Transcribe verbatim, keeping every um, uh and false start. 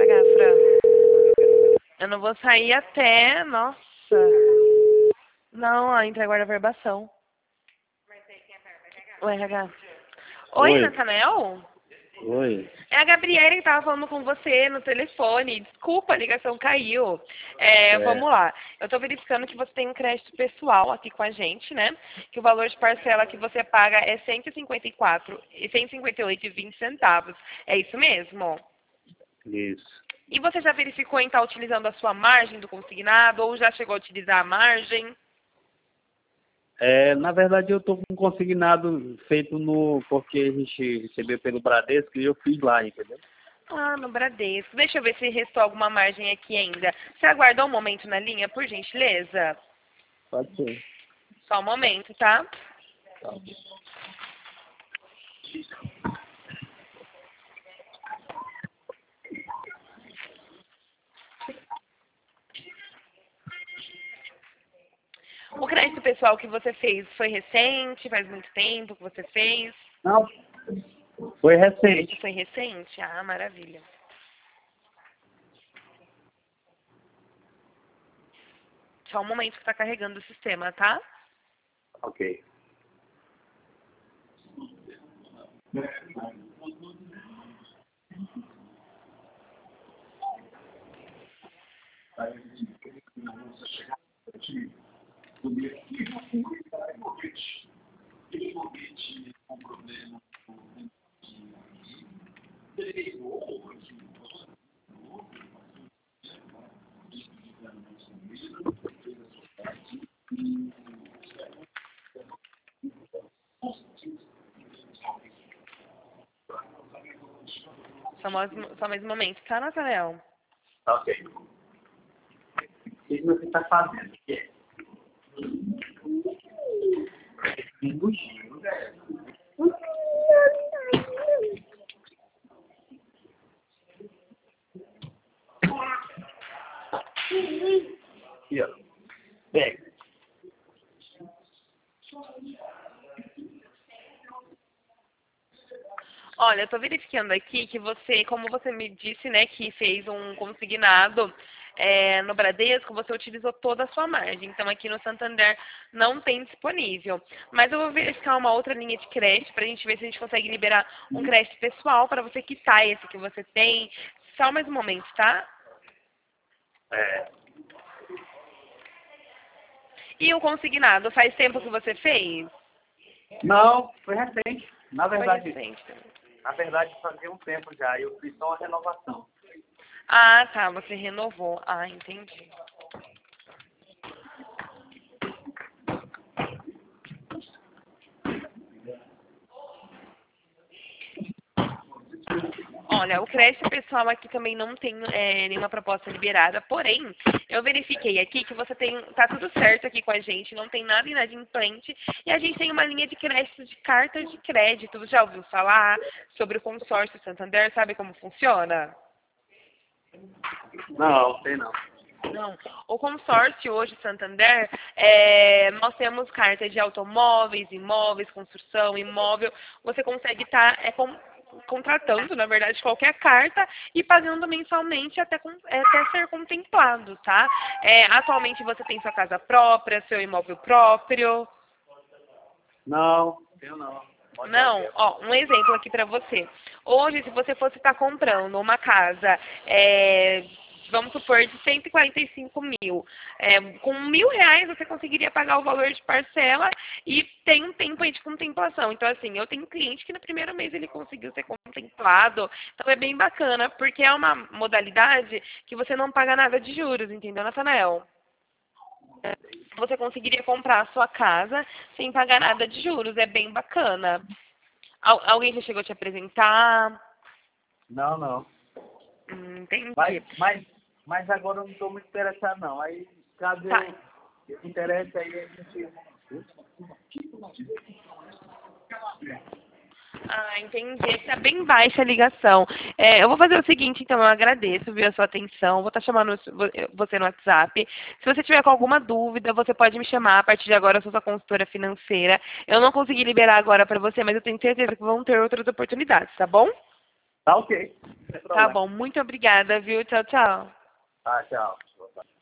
pagar, Fran. Eu não vou sair até... Nossa. Não, a entrega guarda verbação. O R H. Oi, Oi. Nathanael? Oi. É a Gabriela que tava falando com você no telefone. Desculpa, a ligação caiu. É, É. vamos lá. Eu tô verificando que você tem um crédito pessoal aqui com a gente, né? Que o valor de parcela que você paga é cento e cinquenta e quatro e cento e cinquenta e oito e vinte centavos. É isso mesmo? Isso. E você já verificou em estar utilizando a sua margem do consignado ou já chegou a utilizar a margem? É, na verdade, eu estou com um consignado feito no... Porque a gente recebeu pelo Bradesco e eu fiz lá, entendeu? Ah, no Bradesco. Deixa eu ver se restou alguma margem aqui ainda. Você aguarda um momento na linha, por gentileza? Pode ser. Só um momento, tá? Tá. O crédito pessoal que você fez foi recente? Faz muito tempo que você fez? Não, foi recente. Foi recente? Ah, maravilha. Só um momento que está carregando o sistema, tá? Ok. Só mais, só mais um momento, tá, Nathanael? Ok. O que você está fazendo? O que é? Embugindo, velho. Aqui, ó. Pega. Olha, eu tô verificando aqui que você, como você me disse, né, que fez um consignado é, no Bradesco, você utilizou toda a sua margem. Então, aqui no Santander não tem disponível. Mas eu vou verificar uma outra linha de crédito pra gente ver se a gente consegue liberar um crédito pessoal para você quitar esse que você tem. Só mais um momento, tá? É. E o consignado, faz tempo que você fez? Não, foi recente. Na Foi verdade, recente também. na verdade, fazia um tempo já. Eu fiz só uma renovação. Ah, tá, você renovou. Ah, entendi. Olha, o crédito pessoal aqui também não tem é, nenhuma proposta liberada, porém, eu verifiquei aqui que você tem, tá tudo certo aqui com a gente, não tem nada inadimplente, e a gente tem uma linha de crédito de cartas de crédito. Você já ouviu falar sobre o consórcio Santander? Sabe como funciona? Não, tem não. Não. O consórcio hoje, Santander, é, nós temos cartas de automóveis, imóveis, construção, imóvel. Você consegue estar é, com, contratando, na verdade, qualquer carta e pagando mensalmente até, com, até ser contemplado, tá? É, atualmente você tem sua casa própria, seu imóvel próprio. Não, tenho não. Pode dar Não, tempo. ó, um exemplo aqui para você. Hoje, se você fosse estar comprando uma casa, é, vamos supor, de cento e quarenta e cinco mil, é, com mil reais você conseguiria pagar o valor de parcela e tem um tempo aí de contemplação. Então, assim, eu tenho cliente que no primeiro mês ele conseguiu ser contemplado, então é bem bacana, porque é uma modalidade que você não paga nada de juros, entendeu, Nathanael? Você conseguiria comprar a sua casa sem pagar nada de juros. É bem bacana. Al- alguém já chegou a te apresentar? Não, não. Hum, entendi. Mas, mas, mas agora eu não estou muito interessado, não. Aí, caso Tá. eu eu me interesse, aí a gente... Ah, entendi. Está bem baixa a ligação. É, eu vou fazer o seguinte, então, eu agradeço, viu, a sua atenção. Vou estar chamando você no WhatsApp. Se você tiver com alguma dúvida, você pode me chamar. A partir de agora, eu sou sua consultora financeira. Eu não consegui liberar agora para você, mas eu tenho certeza que vão ter outras oportunidades, tá bom? Tá ok. Sem Tá problema. bom, muito obrigada, viu? Tchau, tchau. Tá, tchau.